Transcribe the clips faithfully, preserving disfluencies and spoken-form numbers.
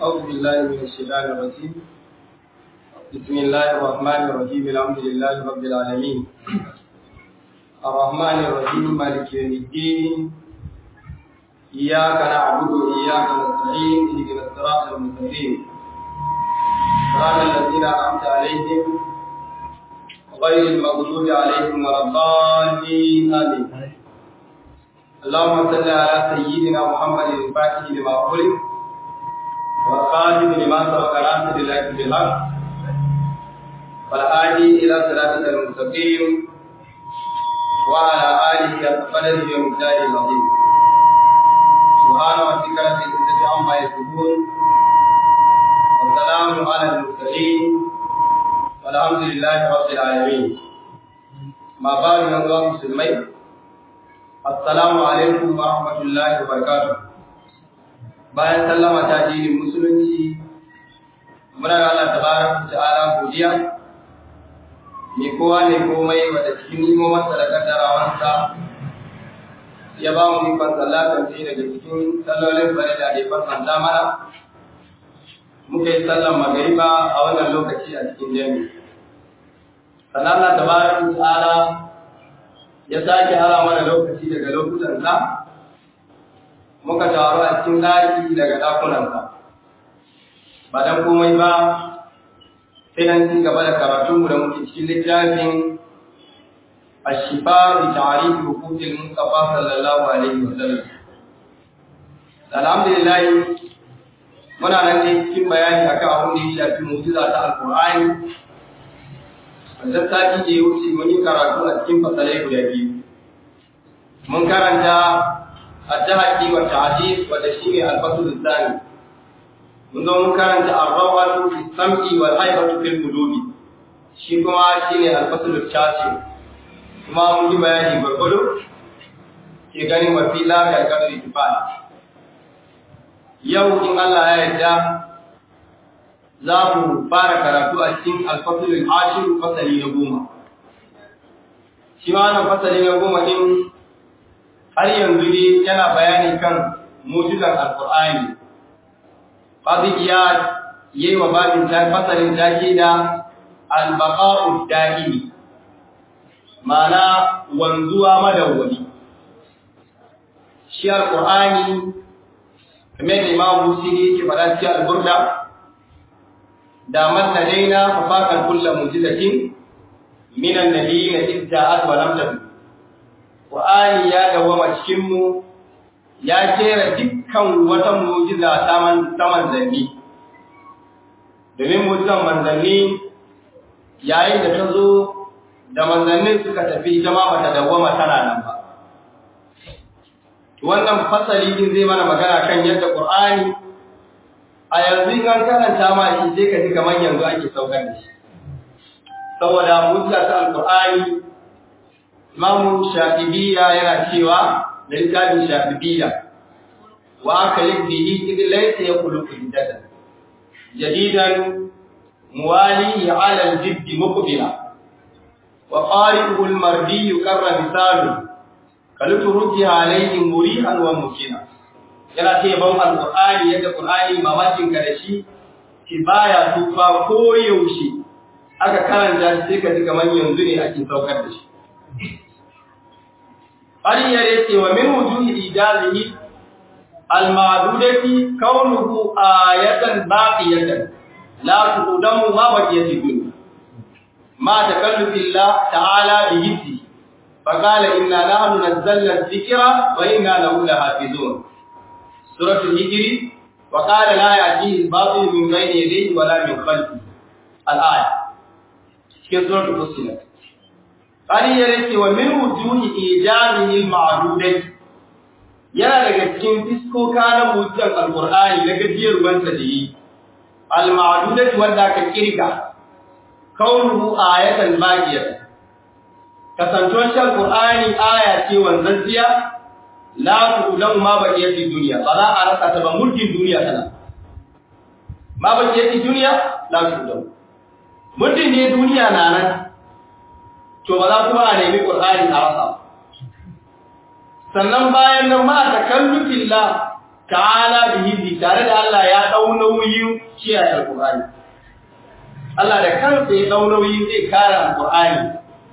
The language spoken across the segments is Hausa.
أعوذ بالله من الشيطان الرجيم. بسم الله الرحمن الرحيم. الحمد لله رب العالمين الرحمن الرحيم مالك يوم الدين. إياك نعبد وإياك نستعين اهدنا الصراط المستقيم صراط الذين أنعمت عليهم غير المغضوب عليهم ولا الضالين آمين. اللهم صل على سيدنا محمد الفاتح لما أغلق والخاتم لما سبق ناصر الحق بالحق والهادي إلى صراطك المستقيم وعلى آله وصحبه ومقداره العظيم. سبحان ربك رب العزة عما يصفون والسلام على المرسلين والحمد لله رب العالمين. ما بعد من الله مسلمين، السلام عليكم ورحمة الله وبركاته. bayan sallama ta dinin musulunci, muna ga Allah tabaraka ta'ala godiya ne kowa ne komai wanda cikin nimomansa da kaddarawansa ya ba mu ikon sallatan ce daga cikin sallolin bare da ya farkanta mana muka yi sallan magariba a wannan lokaci a cikin jami'i. Sannan Allah tabaraka ta'ala ya sake hara mana lokaci daga lokutan sa muka taru a cikin ɗaki daga ɗakunansa, ba don komai ba sai nan ci gaba da karatunmu da muke cikin littafin ashifa bi ta'arifi hukukin Mustafa sallallahu alaihi wa sallam. Alhamdulillah muna nan ne cikin bayani akan abin da ya shafi mu'jiza ta Alƙur'ani. Wannan sati da ya wuce mun yi karatu a cikin fasalai guda biyu. Mun karanta التحدي والتعديل والتشريع الفصل الثاني. منذ كانت الروعة في السمع والهيبة في القلوب. شيكما شيني الفصل التاسع. كما من بيان بالقلوب يغني وفي لا كالقدر اتفاق. يوم إن الله يرجع zamu fara karatu a cikin al-fasl al-ashir fasali na goma. Shi ma wannan fasali na goma din har yanzu ne yana bayani kan mu'jizar Al-Qur'ani. Qadiyat yayi wa babin ta fasalin take da al-baqa'u da'imi, ma'ana wanzuwa madawwami. Shi Al-Qur'ani kamar da Imam Busiri yake faɗa cikin Al-Burda, da man ladaina fa faqal kullu mu'jizatin min an-nabiyyin itta'at wa lam tabin. Qur'ani ya dawama cikin mu, ya kera dukkan wata mu'jiza ta man ta manzanni. Domin mu'jizan manzanni yayin da ta zo da manzannin suka tafi ita ma bata dawama tana nan ba. Wannan fasali din zai mana magana kan yadda Qur'ani a yanzu in an karanta ma shi sai ka ji kamar yanzu ake saukar da shi. Saboda mu'jiza ta Al-Qur'ani, Imam Shafi'iyya yana cewa da littafin Shafi'iyya wa akalik bihi idh laysa yakhluqu jaddan jadidan muwali ala al-jidd muqbila wa qari'uhu al-mardi karra misalu kaluturuji alayhi murihan wa mukina. Yana ce ban al-Qur'ani yadda Qur'ani mamakin ka da shi ki baya tufa ko yaushe aka karanta shi sai ka ji kamar yanzu ne ake saukar da shi. Ƙari ya ce wa min wujuhi ijazihi al-ma'dudati kaunuhu ayatan baqiyatan la tuqdamu ma baqiyati dunya ma takallufi Allah ta'ala bi hifzi fa qala inna nahnu nazzalna adh-dhikra wa inna lahu lahafizun. Suratul Hijr wa qala la ya'tihi al-batil min bayni yadayhi wa la min khalfihi. Al-aya cikin suratul Fussilat. Ƙari ya rike wa min wujuhi ijamihi al-ma'dudai, yana daga cikin fiskoka na mu'jizar Al-Qur'ani na gajiyar wanda da yi al-ma'dudai wanda aka kirga kaunuhu ayatan baqiyatan. Kasantuwar Al-Qur'ani aya ce wanzanciya la tu'lamu ma baqiyati dunya, ba za a rasa ta ba mulkin duniya tana. Ma baqiyati dunya la tu'lamu. Mulkin ne duniya na nan, to ba za kuma a nemi Qur'ani a rasa. Sannan bayan nan ma takallufillah ta'ala bihi tare da Allah ya dau nauyin kiyaye alqur'ani Allah da kansa ya dau nauyin zai kare alqur'ani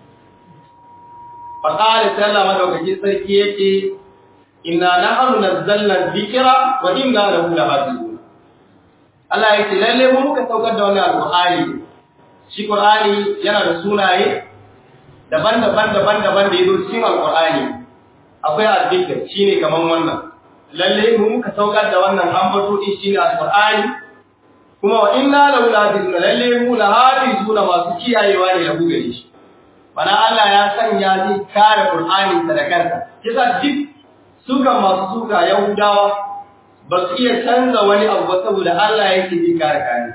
fa qala ta'ala madaukakin sarki yake inna nahnu nazzalna dhikra wa inna lahu lahafizun Allah yake lalle mu muka saukar da wannan alqur'ani shi qur'ani yana da sunaye daban-daban daban-daban da yazo cikin alqur'ani akwai azzikr shine kaman wannan lalle mu muka saukar da wannan ambato din shine alqur'ani kuma wa inna lahu lahafizun lalle mu lahafizuna masu kiyayewa ne lahu gare shi bana Allah ya sanya shi kare qur'ani da kansa kisa duk suka masu suka yahudawa ba su iya canza wani abu ba saboda Allah yake ji kare kare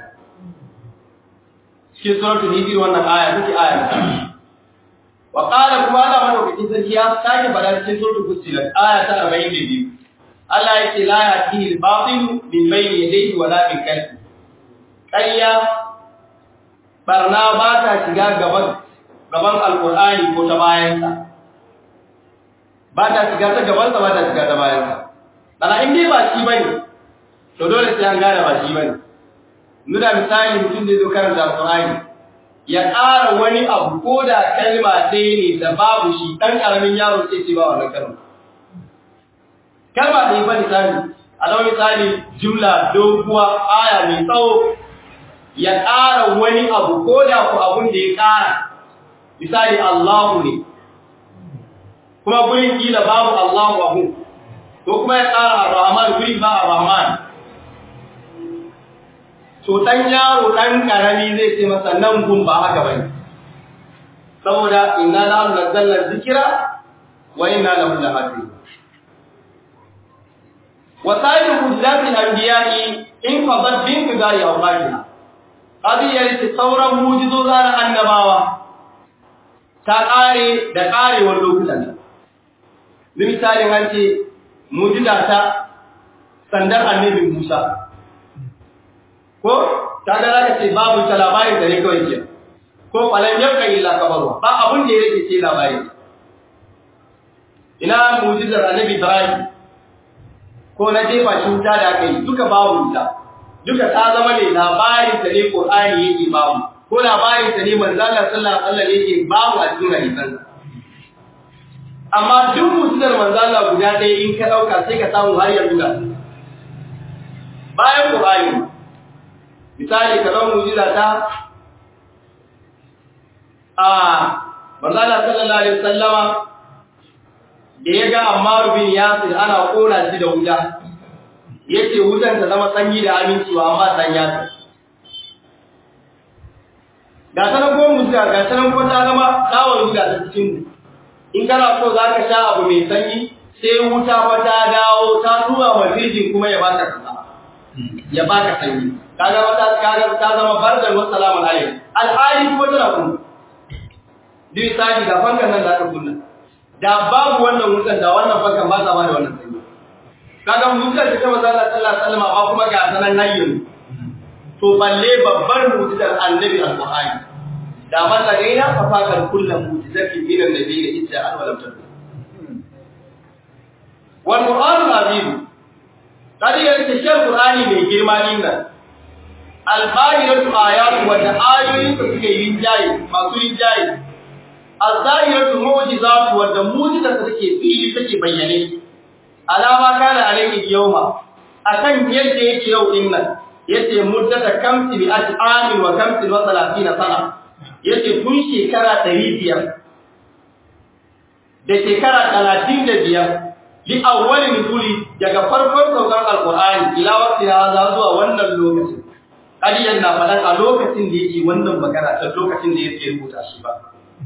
shi suratul hijr wannan aya take aya wa qala kuma Allah madaukakin sarki ya sake bada cikin suratul fussilat aya ta arba'in da biyu Allah yake la ya'tihi al-batil min bayni yadayhi wa la min khalfihi kayya barna ba ta shiga gaban gaban alqur'ani ko ta bayansa ba ta shiga ta gaban sa ba ta shiga ta bayansa dana in dai ba shi bane to dole sai an gane ba shi bane nuna misali mutum da zo karanta alqur'ani ya ƙara wani abu ko da kalma ɗaya ne da babu shi ɗan ƙaramin yaro sai ce ba wannan kalma kalma ɗaya ba misali a lau misali jumla doguwa aya mai tsawo ya ƙara wani abu ko da ku abun da ya ƙara misali Allahu ne kuma gurin kila babu Allahu abu ko kuma ya ƙara Ar-Rahman gurin ba Ar-Rahman to dan yaro dan karami zai ce masa nan gun ba haka bane saboda inna la nazzalna dhikra wa inna lahu lahafizun wa sa'iru hujjati al-anbiya'i in fadat bin qidai awqatiha qadiyar sauran mujizoza na annabawa ta kare da karewar lokutan misalin an ce mujiza ta sandar annabi Musa ko kaga zaka ce babu ta labarin da ne kawai ke ko falan yauka illa kabarwa ba abun da yake ce labari ina mu'jizar annabi Ibrahim ko na jefa shi wuta da aka yi duka babu wuta duka ta zama ne labarin da ne Qur'ani yake babu ko labarin da ne manzo Allah sallallahu alaihi wasallam yake babu a cikin hadisan amma duk mu'jizar manzo Allah guda ɗaya in ka dauka sai ka samu har yanzu da bayan Qur'ani misali kamar mu'jiza ta a manzo Allah sallallahu alaihi wasallama da yaga Ammar bin Yasir ana kora shi da wuta yace wutan ta zama sanyi da aminci wa amma san Yasir da sanan ko mu'jiza ga sanan ko ta zama dawon wuta ta cikin in kana so zaka sha abu mai sanyi sai wuta fa ta dawo ta tura wa rijin kuma ya baka kasa ya baka sanyi kaga wata kaga ta zama bardan wa salamun alayhi alhali kuma tana kun dai sai ga fankan nan da ta kunna da babu wannan wutan da wannan fankan ba ta ba da wannan sanyi kaga wutan da kuma Allah sallallahu alaihi wasallam ba kuma ga sanan hayyin to balle babbar mu'jizar annabi alqur'ani da man da gaina fa fakar kullum mu'jizati min annabi idda an walam tadu wal qur'an azim kadi yake shi qur'ani mai girma din nan al-bahiratu ayatu wa ayoyin da suke yin jayi masu yin jayi az-zahiratu mu'jizatu wa mu'jizatu take fili take bayyane alama kana alayhi yawma akan yadda yake yau din nan yace muddata kamsi bi at'amin wa kamsi wa salatina sana yace kun shekara ɗari biyar da shekara talatin da biyar li awwalin nuzuli daga farkon saukar alqur'ani ila waqti hadha zuwa wannan lokacin kadiyan na fadan a lokacin da yake wannan magana ta lokacin da yake rubuta shi ba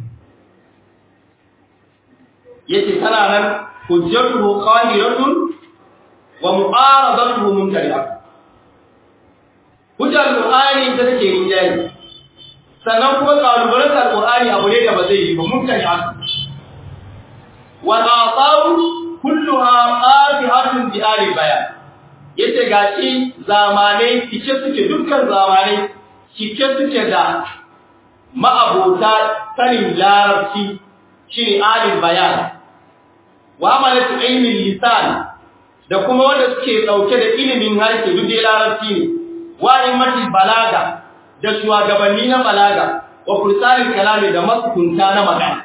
yace kana nan hujjatuhu qahiratun wa mu'aradatuhu mumtari'ah hujjar qur'ani da take yin jayi sannan kuma kalubalantar qur'ani abu ne da ba zai yi ba mumtari'ah wa aqaw kulluha qatihatun bi ali bayan yace gashi zamanai cike suke dukkan zamanai cike suke da ma'abota sanin larabci shine ali bayan wa amalatu ilmi lisan da kuma wanda suke dauke da ilimin harshe duk da larabci ne wani mati balaga da shugabanni na balaga wa fursalil kalami da maskunta na magana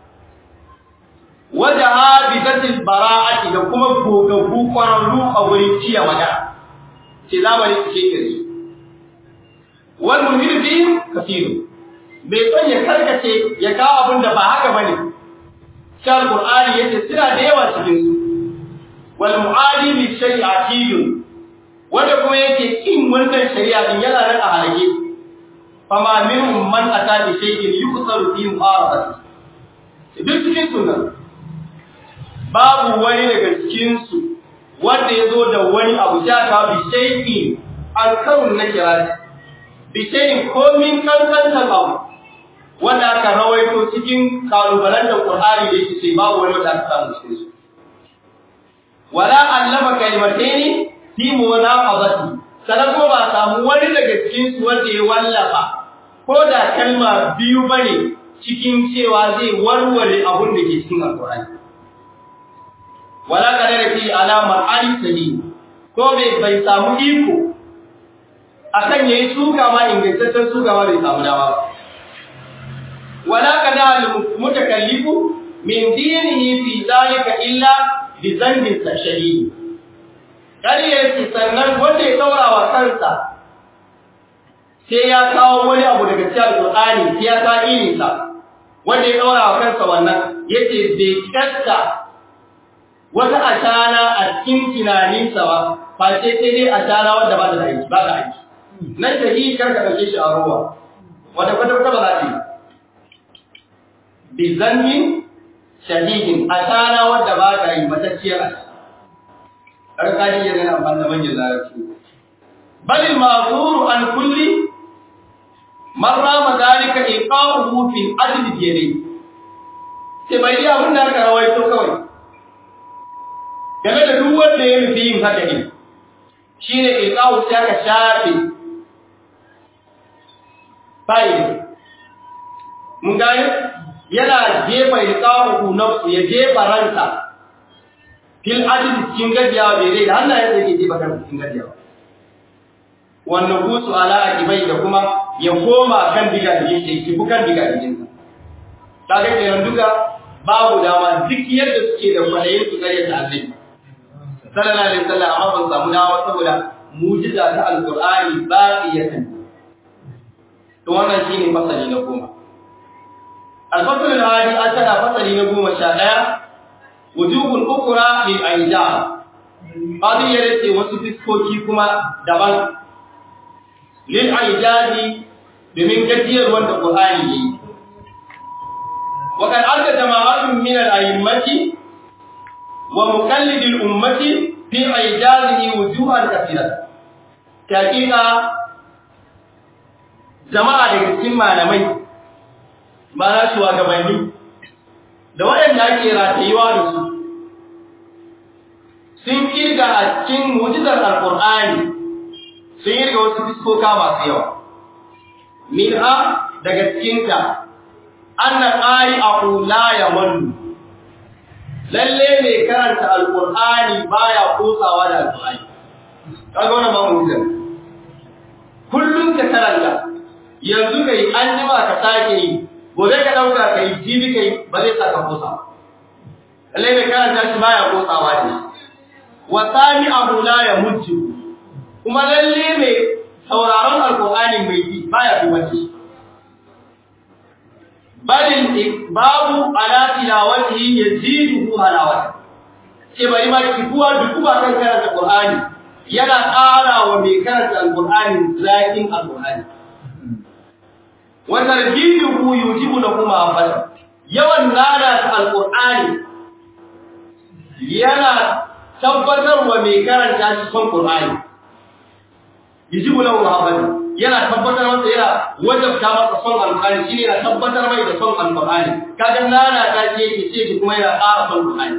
wada habidatil bara'ati da kuma gogaggu kwararru a wurin ciya magana ce zamani ce kire wal mulhidin kafiru bai son ya karkace ya kawo abin da ba haka bane sai alqur'ani yace suna da yawa cikin su wal mu'adi li shay'atin wanda kuma yake kin wannan shari'a din yana nan a halage fama minhum man ata bi shay'in yuqsaru fi mu'arabati duk cikin sunan babu wani daga cikin su wanda yazo da wani abu ja ta bi shay'in alkaun na kirati bi shay'in komin kankantan abu wanda aka rawaito cikin kalubalan da Qur'ani da yake sai babu wani wanda aka samu cikin su wala allama kalimataini fi munaqabati sanan kuma ba samu wani daga cikin su wanda ya wallafa ko da kalma biyu bane cikin cewa zai warware abun da ke cikin Al-Qur'ani wala kadara fi alama al-sahi ko bai bai samu iko akan yayi suka ma ingantaccen suka ma bai samu dama wala kadara mutakallifu min dinihi fi zalika illa bi zanbin shahid kare yake sannan wanda ya daura wa kansa sai ya kawo wani abu daga cikin Al-Qur'ani sai ya kawo irinsa wanda ya daura wa kansa wannan yace bai katta wata ashana a cikin tunaninsa ba fa sai sai dai ashana wanda ba ta da aiki ba ta aiki nan shahid karka dauke shi a ruwa wanda kwata kwata ba za ta yi bi zanbin shahidin ashana wanda ba ta yi matacciyar ashana karkani yana amfani da manyan larabci balil ma'zuru an kulli marra madalika iqahu fi adl jari sai bai yi abin da aka rawaito kawai game da duk wanda ya nufi yin haka ne shine iqahu sai aka shafe bai mun gane yana jefa iqahu nafsu ya jefa ransa fil adl cikin gajiyawa bai dai da Allah ya yake ji bakar cikin gajiyawa wannan gusu ala akibai da kuma ya koma kan diga digin shi ki bukan diga digin sa kaga kenan duka babu dama duk yadda suke da kwalayen su kare ta Allah sallallahu alaihi wasallam amma ban samu dama saboda mu'jiza ta alqur'ani baqiyatan to wannan shine fasali na goma al-fasl al-hadi atana fasali na goma sha ɗaya wujubul ukra lil aijab hadi yace wasu fiskoki kuma daban lil aijabi domin gajiyar wanda Qur'ani yayi wa kan arda jama'atun min al a'immati wa muqallid al ummati fi aijabihi wujuhan kathira hakika jama'a daga cikin malamai mana shugabanni da waɗanda ake ratayewa da su sun kirga a cikin mu'jizar alqur'ani sun kirga wasu fiskoka masu yawa minha daga cikin ta anna qari'ahu la yamallu lalle ne karanta alqur'ani baya kosawa da alqur'ani kaga wannan ba mu'jiza kullun ka karanta yanzu kai an jima ka sake yi gobe ka dauka kai jibi kai ba zai saka kosa lalle ne karanta shi baya kosawa ne wa sami'ahu la yamujju kuma lalle ne sauraron alqur'ani mai ji baya dubaci balil babu ala tilawatihi yaziduhu halawata ce bari ma kifuwa dukuwa kan karanta qur'ani yana ƙara wa mai karanta alqur'ani zakin alqur'ani wa tarjiduhu yujibu lahu ma'afata yawan nada alqur'ani yana tabbatar wa mai karanta shi son qur'ani yujibu lahu ma'afata yana tabbatar masa yana wajabta masa son alqur'ani shine yana tabbatar mai da son alqur'ani kaga nana ta ce yake ce kuma yana ƙara son qur'ani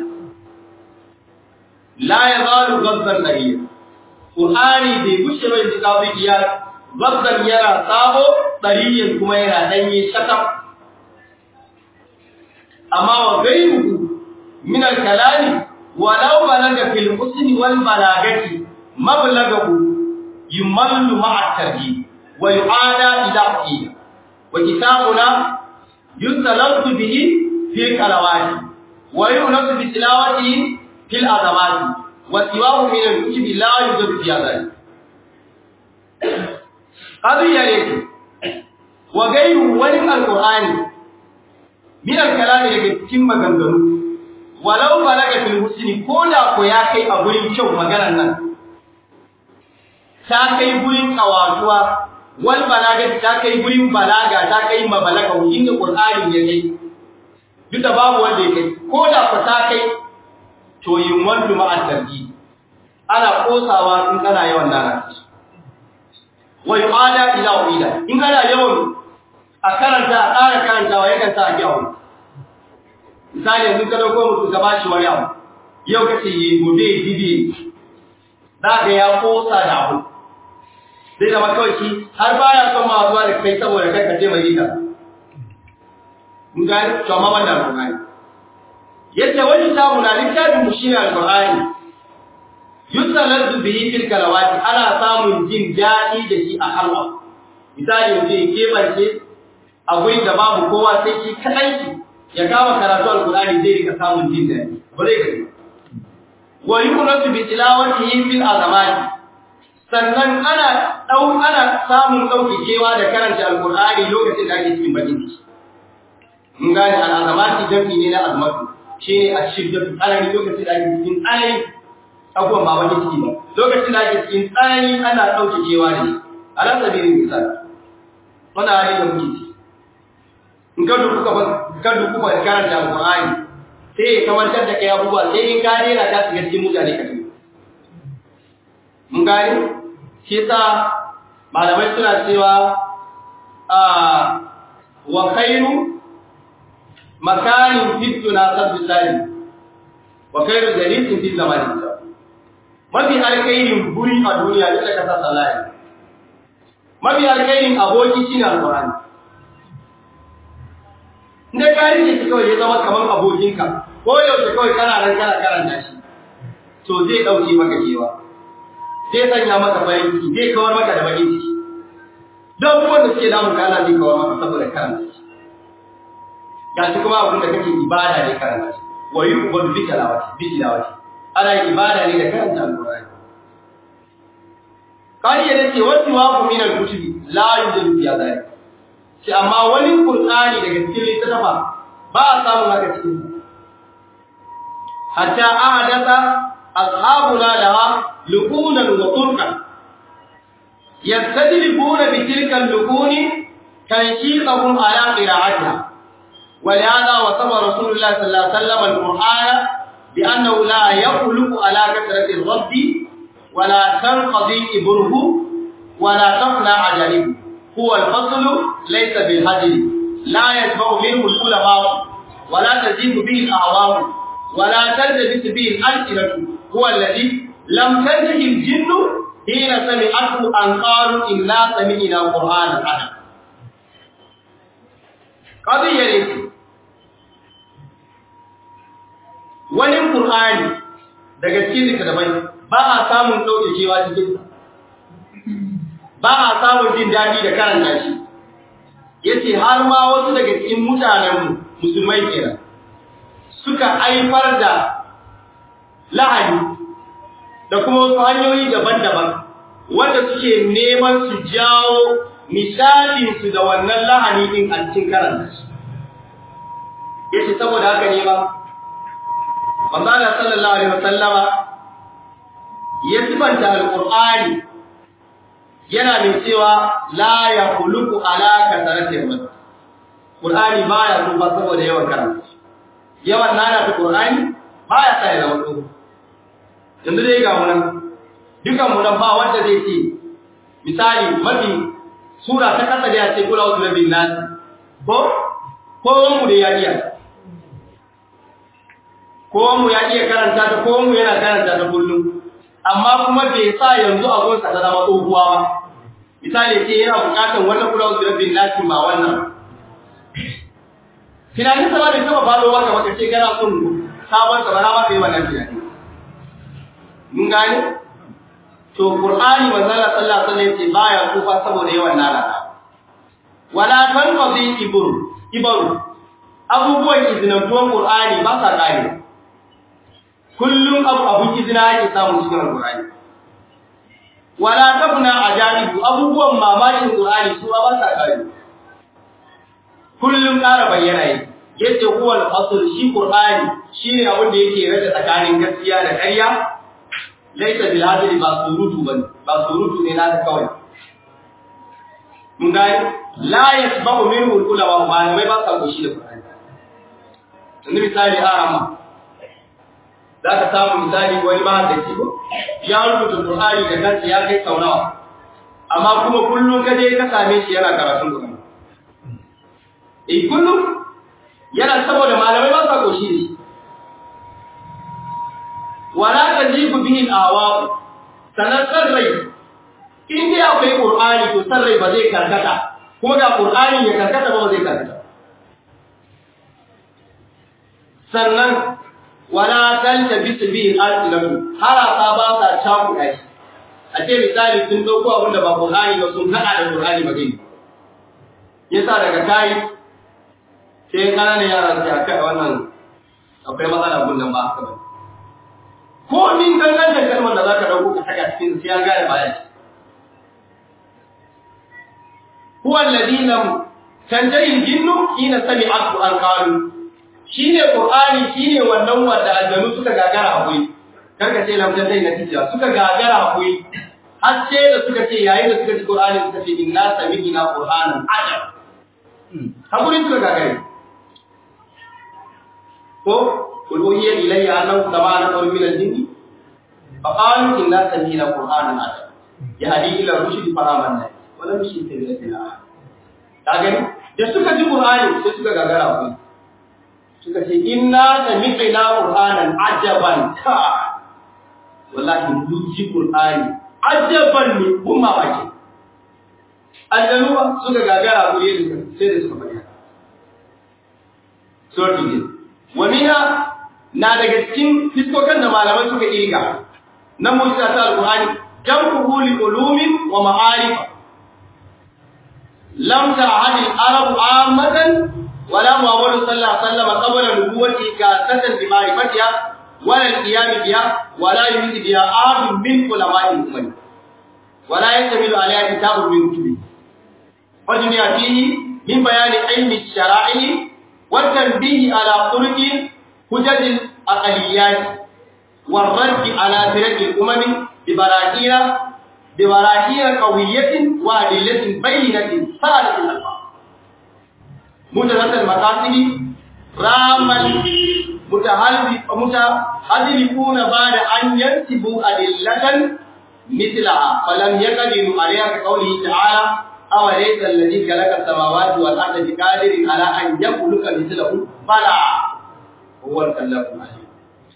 la yazalu ghaddan nabiyya qur'ani bai gushe bai da kafiya ghaddan yana sabo dariyin kuma yana danye shakam amma wa gairu min alkalami walau balaga fil husni wal balagati mablagahu yumallu ma'a tarjih wa yu'ada ila aqida wa kitabuna yusalatu bihi fi kalawati wa yunasu bi tilawati fil azamati wa siwahu min al-kutubi la yujadu fi hadha hadi yake wa gairu wani alqur'ani min al-kalami daga cikin maganganu walau balaga fil husni koda ko ya kai a gurin kyau maganar nan ta kai gurin kawatuwa wal balaga ta kai gurin balaga ta kai mabalaga inda qur'ani ya kai duk da babu wanda ya kai koda ko ta kai to yin wanda ma'a tarji ana kosawa in kana yawan dana wa yu'ada ila uida in kana yawan a karanta a ƙara karantawa yakan sa a gyawo misali yanzu ka dauko mutu ka bashi wani abu yau kace yi gobe dibi zaka ya kosa da abu sai da makauci har baya son ma zuwa da kai saboda kai ka je mai ita mun ga to amma wannan Qur'ani yace wani tabu na littafin mu shine Al-Qur'ani yusallu bihi fil kalawati ana samun jin dadi da shi a halwa misali yanzu ke barke a gurin da babu kowa sai shi kadai shi ya kama karatu Al-Qur'ani zai rika samun jin dadi ba zai gani wa yunasu bi tilawatihi fil azamati sannan ana dau ana samun daukewa da karanta Al-Qur'ani lokacin da ake cikin bakin ciki mun gane al-azamati jami'i ne na azmatu shine ashiddatu alani lokacin da ake cikin tsanani abuwan ba wani ciki ba lokacin da ake cikin tsanani ana daukewa ne ala sabirin misali wannan hali da muke ciki in ka duka ba ka duka ba karanta Al-Qur'ani sai ya kamantar da kai abubuwa sai in ka dena ka shiga cikin mutane ka tafi mun gane shi yasa malamai suna cewa a wa khairu makanin fituna sabbillahi wa khairu jalisin fi zamanin sa mafi alkhairin guri a duniya da ka sa sallahi mafi alkhairin aboki shine Al-Qur'ani inda kari ne kawai ya zama kaman abokinka ko yau kawai kana nan kana karanta shi to zai dauke maka kewa zai sanya maka farin ciki zai kawar maka da bakin ciki don wanda suke damun ka Allah zai kawar maka saboda karanta shi gashi kuma abin da kake ibada ne karanta shi wa yuqbalu bi tilawati bi tilawati ana ibada ne da karanta Al-Qur'ani kai ya ce wasu wa ku min al-kutubi la yujadu fi hadha shi amma wani Qur'ani daga cikin littafa ba a samu haka cikin hatta ahadatha ashabuna laha lukunan wa turqan yastadribuna bi tilka al-lukuni tanshiqahum ala qira'atiha ولهذا وصف رسول الله صلى الله عليه وسلم القرآن بأنه لا يخلق على كثرة الرد ولا تنقضي إبره ولا تفنى عجله هو الفصل ليس بالهدل لا يتبع منه العلماء ولا تزيد به الأعوام ولا تلتبس به الألسنة هو الذي لم تنته الجن حين سمعته أن قالوا إنا سمعنا قرآنا عجبا قضية ليس wani Qur'ani daga cikin littafai ba a samun daukewa cikin ba a samun jin dadi da karanta shi yace har ma wasu daga cikin mutanen musulmai kenan suka aifar da lahani da kuma wasu hanyoyi daban-daban wanda suke neman su jawo misalin su da wannan lahani din a cikin karanta shi yace saboda haka ne ba Allah sallallahu alaihi wasallama ya sifanta alqur'ani yana mai cewa la yakhluqu ala kasratil mat qur'ani baya tsufa saboda yawan karanta yawan nana ta qur'ani baya sa ya zama tsufa yanzu dai ga mun dukan mu nan ba wanda zai ce misali mafi sura ta kasa da ya ce kula wa bin nas ko ko mu da ya iya ko mu ya iya karanta ta ko mu yana karanta ta kullum amma kuma bai sa yanzu a gonsa ta zama tsohuwa ba misali ce yana bukatar wannan kula da rabbin nasi ba wannan tunanin sa ba da kuma fado maka maka ce kana son sabon sa ba na ma kai wannan tunani mun gane to qur'ani manzo Allah sallallahu alaihi wasallam ce baya kufa saboda yawan lalata wala tanqadi ibur ibur abubuwan izinantuwan qur'ani ba sa kare kullum abu abun izina yake samu cikin qur'ani wala tabna ajaibu abubuwan mamakin qur'ani su ba sa kare kullum ƙara bayyana yake yace huwa al-asl shi qur'ani shine abin da yake rada tsakanin gaskiya da ƙarya laita bil adli ba surutu bane ba surutu ne na kawai mun ga la yasba'u minhu al-ulama malamai ba sa goshi da qur'ani yanzu misali arama zaka samu misali wani ba da shi ko ya rubuta qur'ani da kansa ya kai saunawa amma kuma kullun kaje ka same shi yana karatun qur'ani eh kullum yana saboda malamai ba sa koshi ne wala tajibu bihi al-awa sanan sarrai in dai akwai qur'ani to sarrai ba zai karkata kuma ga qur'ani ya karkata ba zai karkata sannan wala taltabis bihi al-alsilatu harasa ba sa chaku ai a ce misali sun dauko abinda ba qur'ani ba sun hada da qur'ani ba gani yasa daga kai sai kananan yara sai aka wannan akwai matsala gunnan ba haka ba ko min gangan da kalmar da zaka dauko ka saka cikin sai an gane baya huwa alladhi lam tanjahi jinnu ina sami'a alquran qalu shine qur'ani shine wannan wanda aljanu suka gagara hakuri karka ce lam tanjahi natija suka gagara hakuri har sai da suka ce yayin da suka ji qur'ani suka ce inna sami'na qur'anan ajab hakuri suka gagare ko uluhiyya ilayya annahu sama'ana qawlan min al-jinni fa qalu inna sami'na qur'anan ajab yahdi ila rushdi fa amanna wa lam yushrik billahi kaga da suka ji qur'ani sai suka gagara ku suka ce inna sami'na qur'anan ajaban ka wallahi mun ji qur'ani ajaban ne kuma baki aljanuwa suka gagara ku sai da suka faɗi sorti wamina na daga cikin fiskokan da malaman suka irga na mu'jiza ta alqur'ani jam'u li ulumin wa ma'arif lam ta'had al-arab ammatan wala muhammad sallallahu alaihi wasallam qabla nubuwwati ka satan bi ma'rifatiha wala al-qiyam biha wala yumid biha ahad min ulama'i ummah wala yastamilu alayha kitabun min kutubi wajniya fihi min bayani ilmi ash-shara'i والتنبيه على طرق حجج الأقليات والرد على فرق الأمم ببراهين ببراهين قوية وأدلة بينة صالحة الألفاظ مجرد المقاصد راما متحذفون بعد أن ينسبوا أدلة مثلها فلم يقدروا عليها كقوله تعالى أوليس الذي خلق السماوات والأرض بقادر على أن يخلق مثله بلى هو الخلاق العليم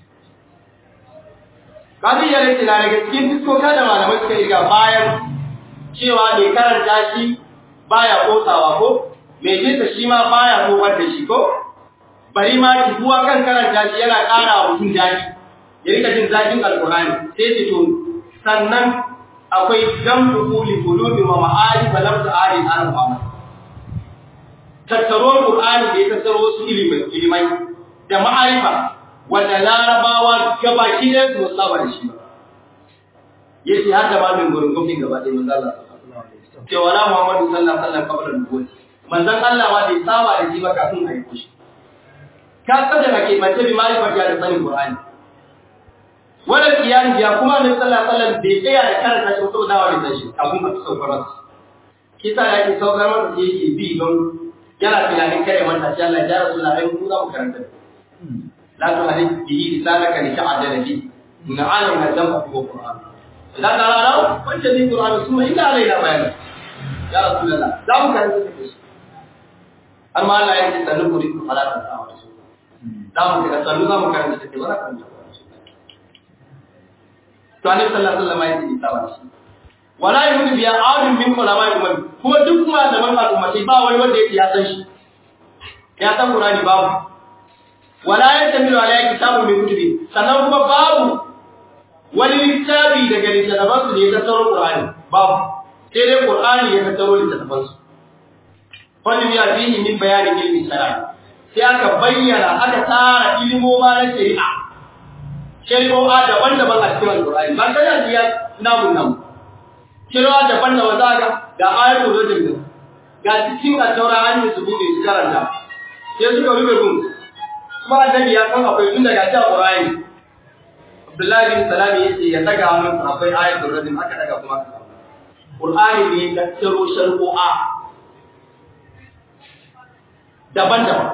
kaji ya rike na daga cikin fiskoka da malamai suka riga bayan cewa mai karanta shi baya kosawa ko mai jinta shi ma baya kofar da shi ko bari ma kibuwa kan karanta shi yana ƙara wa mutum daɗi ya rika jin zaƙin alƙur'ani sai ce to sannan akwai jam'u quli qulubi wa ma'arif lam ta'arif an fama tattaro qur'ani da ya tattaro wasu ilimai ilimai da ma'arifa wanda larabawa gabaki da su saba da shi yace har da ma min gurin gofin gaba ɗaya manzo Allah sallallahu alaihi wasallam cewa la Muhammadu sallallahu alaihi wasallam kabla nubuwati manzon Allah ma bai saba da shi ba kafin a yi kushi ka kada ke mace bi ma'arifa da sanin qur'ani wannan kiyani biya kuma ne sallallahu alaihi wasallam bai tsaya da karanta shi to dawo da shi abun da suka fara kisa da yake saukar masa shi yake bi don yana tunanin kare manta shi Allah ya rasulullahi mu za mu karanta la tu hadith bihi lisanaka li ta'addala bi inna alim hadama fi alquran la ta'ala wajha bi alquran summa illa alayna bayan ya rasulullah za mu karanta shi amma Allah ya ce sanu kuri ku fara ta wa za mu karanta sanu za mu karanta shi wala karanta to annabi sallallahu alaihi wasallam ya ce tsaba shi wala yudu biya adun min ulama'i ummat kuma duk malaman al'ummati ba wani wanda yake ya san shi ya san qur'ani babu wala yatamilu alayhi kitabun min kutubi sannan kuma babu wani littafi daga littattafan su ne ya tattaro Qur'ani babu sai dai Qur'ani ya tattaro littattafan su wani ya fihi min bayanin ilmi shari'a sai aka bayyana aka tsara ilmoma na shari'a shari'o'a daban-daban a cikin Qur'ani ba sai yanzu ya namu namu shari'a daban-daban za ga ga ayatul rajul ga cikin at-taura an yi su bude su karanta sai suka rubuta gun kuma annabi ya san akwai tun daga cikin Qur'ani Abdullahi bin Salam yace ya daga hannun akwai ayatul rajul aka daga kuma Qur'ani ne ya tsaro shari'o'a daban-daban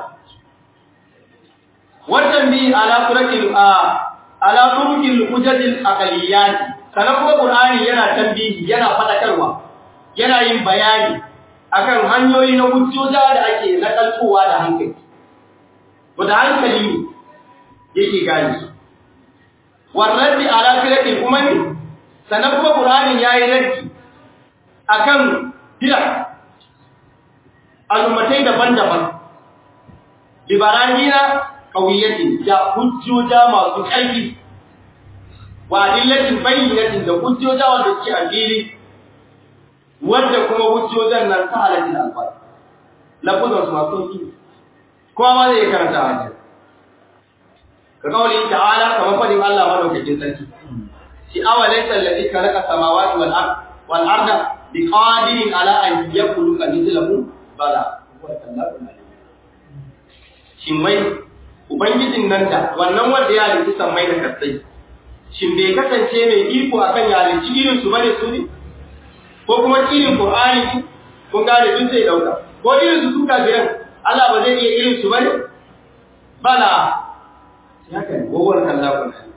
wannan bi ala turakil a ala turukil hujjatil aqliyat sanan kuma Qur'ani yana tambihi yana fadakarwa yana yin bayani akan hanyoyi na hujjoja da ake nakaltowa da hankali wanda hankali ne yake gani su warraddi ala filatil umami sanan kuma Qur'ani yayi raddi akan bila al'ummatai daban-daban libaranina qawiyatin da hujjoja masu ƙarfi wa adillatin bayyinatin da hujjoja wanda suke a fili wanda kuma hujjojan nan ta halatin alfar lafuzan su masu yi kowa ma zai karanta hajji ka kawai ta'ala kamar fadin Allah madaukakin sarki shi awalaysa alladhi khalaqa samawati wal ard wal arda biqadirin ala an yakhluqa mithlahu bala huwa khallaqul alim shin wai ubangijin nan da wannan wanda ya halitta sammai da kasai shin bai kasance mai iko akan ya halitta irin su bane su ne ko kuma irin Qur'ani kun gane duk sai dauka ko irin su suka biyan Allah ba zai iya irin su bane bala haka ne gowar Allah kun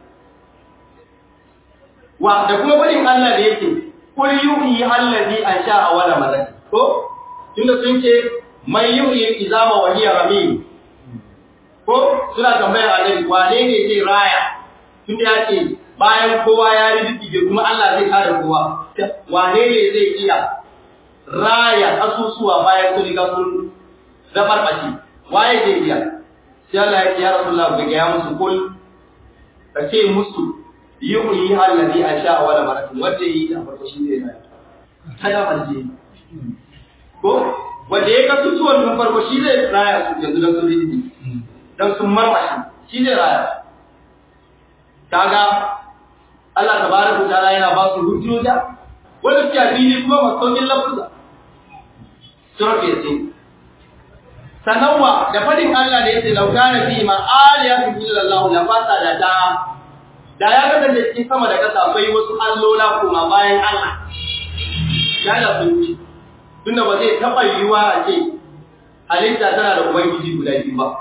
wa da kuma barin Allah da yake kul yuhi allazi ansha'a wala malak ko tunda sun ce mai yuhi izama wa hiya ramim ko suna tambayar annabi wane ne zai raya tunda yake bayan kowa ya riddige kuma Allah zai kare kowa wane ne zai iya raya asusuwa bayan sun riga sun zafarbaci waye zai iya sai Allah ya ce ya Rasulullah ga ya musu kul kace musu yuhi allazi asha wala barakatu wanda yi da farko shi ne raya kada manje ko wanda ya kasu tuwon farko shi ne raya su yanzu da sun riddige dan sun marmashi shi ne raya kaga Allah tabaraka ta'ala yana ba su hujjoja wanda suke fili kuma masokin lafuza surat yasin sanawa da fadin Allah da yake laukana fi ma aliyatu illa Allah la fasada da da ya kasance cikin sama da kasa akwai wasu allola kuma bayan Allah ya da sun tunda ba zai taba yiwa a ce halitta tana da ubangiji guda biyu ba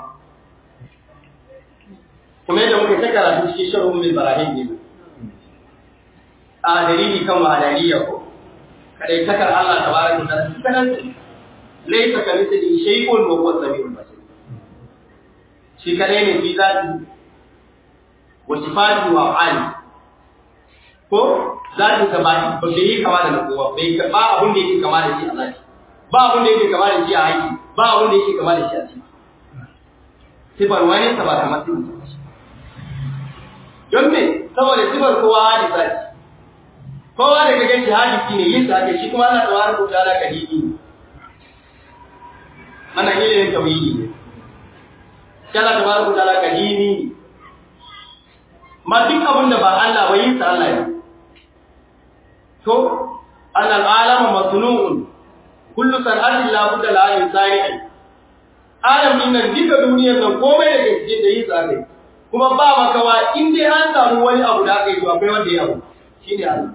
kuma yadda muka ta karatu cikin sharhun min barahin ne a dalili kan wahalaliya ko kadai takar Allah tabaraka wa ta'ala kadan laysa kamithlihi shay'un wa huwa as-sami'ul basir shi kadai ne fi zati wa sifati wa af'ali ko zati ta ba ba yi kama da kowa bai ba abun da yake kama da shi a zati ba abun da yake kama da shi a haƙi ba abun da yake kama da shi a ciki sifar wani ta ba kamar shi don me saboda sifar kowa hadisa ce kowa da kaga shi hadisi ne yin sa shi kuma Allah tabaraka wa ta'ala kadidi ana yin tawhidi ne Allah tabaraka wa ta'ala kadidi ma duk abin da ba Allah ba yin sa Allah ne to annal alama masnu'un kullu san'atin la budda la insani alamin nan duka duniyar nan komai da kake da yin sa kai kuma ba makawa in dai an samu wani abu da aka yi to akwai wanda ya abu shine Allah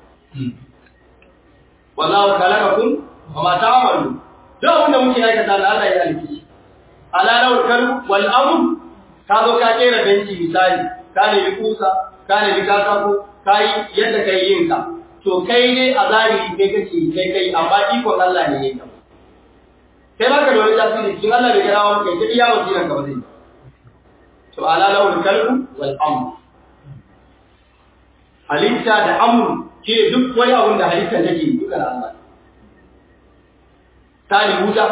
wallahu khalaqakum wama ta'malun duk abin da muke aikata da Allah ya halice ala lawal kalb wal amr ka zo ka kera benci misali ka ne bi kusa ka ne bi katako kai yadda kai yin ka to kai ne a zahiri kai kace kai kai amma ikon Allah ne yake kai ba ka da wani tasiri kin Allah bai kira wa kai ta iya wasiran ka ba zai to ala lawal kalbu wal amr halitta da amr ke duk wani abun da halitta take duka da Allah tali huta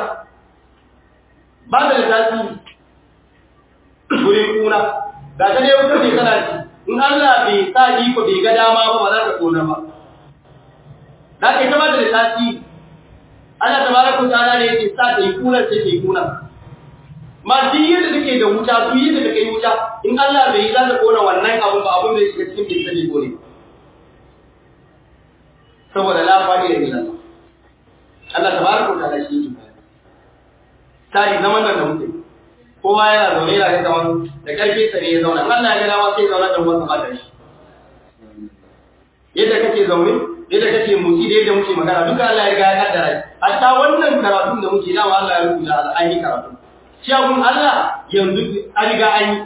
ba da tasiri gurin kuna ga ta dai wuta ne kana ci in Allah bai sa iko bai ga dama ba ba za ka kona ba da kai ta ba da tasiri Allah tabaraka ta'ala ne yake sa ta yi kuna sai ta yi kuna ma duk yadda take da wuta duk yadda take yi wuta in Allah bai yi za ta kona wannan abun ba abun da yake cikin bai sani ko ne saboda la fadi da illa Allah tabaraka ta'ala shi yake sai zaman nan da muke kowa yana zaune yana ga kaman da karfe sa ne ya zauna Allah ya ga dama sai zauna da wasu mata shi yadda kake zaune yadda kake motsi da yadda muke magana duka Allah ya ga ya kaddara hatta wannan karatun da muke dama Allah ya rubuta al'ani karatu shi abun Allah yanzu an riga an yi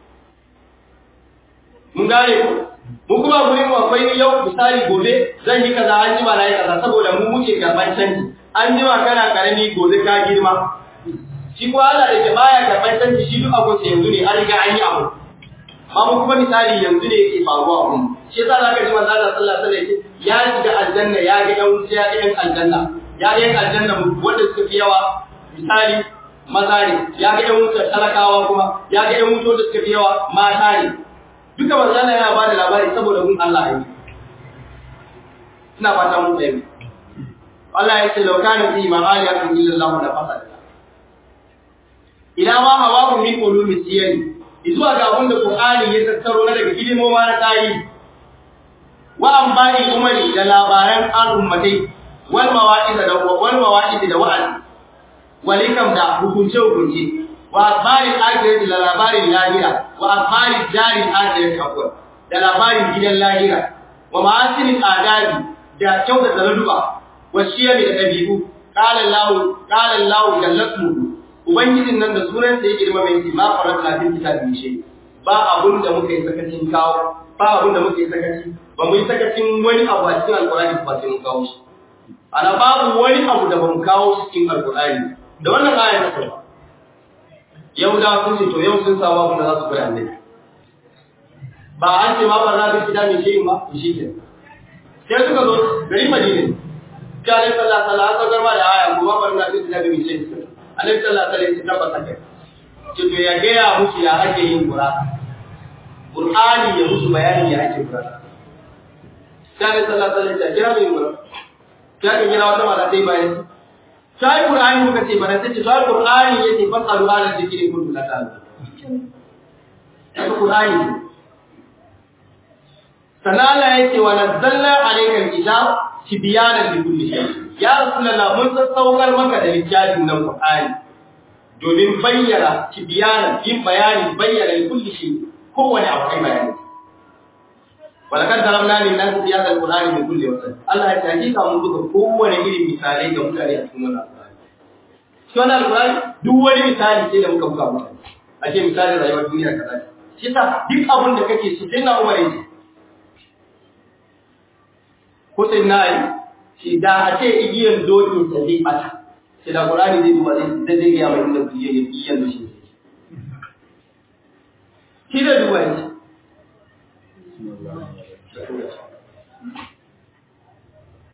mun gane ko mu kuma gurin mu akwai yau misali gobe zan yi kaza an jima na yi kaza saboda mu muke karban canji an jima kana karami gobe ka girma shi ko Allah da ke baya karban canji shi duk abun sai yanzu ne an riga an yi abu amma mu kuma misali yanzu ne yake faruwa a mu shi yasa zaka ji manzo Allah sallallahu alaihi wasallam ya shiga aljanna ya ga yan wuta ya ga yan aljanna ya ga yan aljanna wanda suka fi yawa misali maza ne ya ga yan wuta talakawa kuma ya ga yan wuta da suka fi yawa mata ne duka manzo Allah yana ba da labari saboda mun Allah ya yi ina fata mun fahimta Allah ya ce law kana fi ma'aliyatun illa Allah la fasada ila ma hawa min ulumi siyani zuwa ga abin da Qur'ani ya tattaro na daga ilimowa na tarihi wa ambani umari da labaran al'ummatai wal mawa'id da wal mawa'id da wa'azi walikam da hukunce hukunce wa asbari akhirati da labarin lahira wa asbari jari akhirati kafur da labarin gidan lahira wa ma'asinin adabi da kyautata laduba wa shiyami da dabi'u qala Allah qala Allah jallatu ubangijin nan da suran sa ya girma mai ma faratna fil kitabi shay ba abun da muka yi sakacin kawo ba abun da muka yi sakaci ba mu yi sakacin wani abu a cikin alqur'ani ba sai mun kawo shi ana babu wani abu da ban kawo shi cikin alqur'ani da wannan aya ta ba yau da sun ce to yau sun samu abun da za su koyi annabi ba an ce ma faratna fil kitabi shay ba shi ke sai suka zo gari Madina kai sallallahu alaihi wasallam da aya ko ba faratna fil kitabi shay Annabi sallallahu alaihi wasallam tabbata kai to ya ga ya musu ya ake yin Qur'ani Qur'ani ya musu bayani ya ake Qur'ani sai sallallahu alaihi wasallam kira mai Qur'ani sai kira wata mata sai bayani sai Qur'ani muka ce bana sai sai Qur'ani yace fasalu ala dhikri kullu ta'ala sai Qur'ani sanala yace wa nazzalna alayka al-kitab tibyanan li kulli shay ya rasulullah mun sassaukar maka da littafin nan Qur'ani domin bayyana tibyana yin bayani bayyana kulli shay kowane abu kai bayani walakan daramna lin nas fi hadha al-Qur'ani min kulli wajh Allah ya hakika mun buga kowane irin misalai ga mutane a cikin wannan Qur'ani shi wannan Qur'ani duk wani misali sai da muka buga maka ake misalin rayuwar duniya kaza shi ta duk abin da kake so sai na Umar yake ko sai na yi shi da a ce igiyar dokin sa zai bata shi da Qur'ani zai duba zai zai ga mai inda igiyar igiyar da shi shi da duba